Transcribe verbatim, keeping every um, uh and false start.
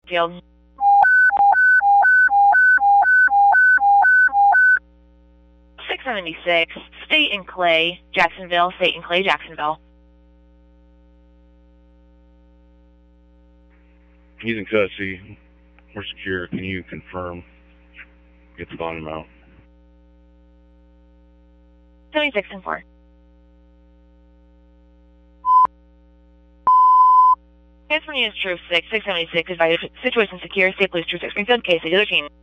Field. six seventy-six, State and Clay, Jacksonville, State and Clay, Jacksonville. He's in custody. We're secure. Can you confirm? Get the bond amount. seventy-six and four. California is True six, six seventy-six, advised situation secure, State Police True six, Springfield, K C thirteen.